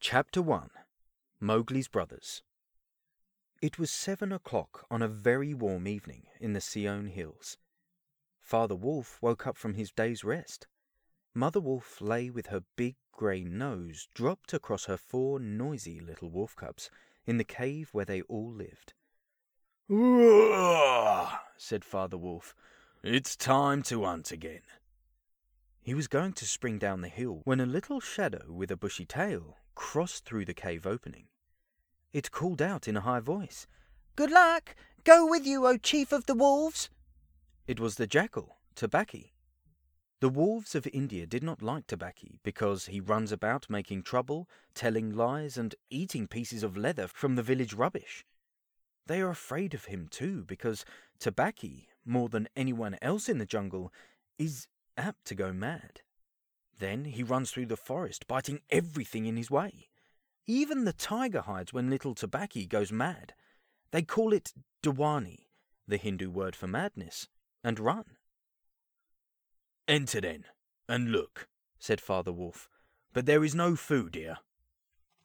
Chapter 1. Mowgli's Brothers. It was 7 o'clock on a very warm evening in the Seon hills. Father Wolf woke up from his day's rest. Mother Wolf lay with her big grey nose dropped across her 4 noisy little wolf cubs in the cave where they all lived. "Roar!" said Father Wolf. "It's time to hunt again." He was going to spring down the hill when a little shadow with a bushy tail crossed through the cave opening. It called out in a high voice, "Good luck! Go with you, O Chief of the Wolves!" It was the jackal, Tabaqui. The wolves of India did not like Tabaqui because he runs about making trouble, telling lies, and eating pieces of leather from the village rubbish. They are afraid of him too because Tabaqui, more than anyone else in the jungle, is apt to go mad. Then he runs through the forest, biting everything in his way. Even the tiger hides when little Tabaqui goes mad. They call it Diwani, the Hindu word for madness, and run. "Enter then, and look," said Father Wolf. "But there is no food here.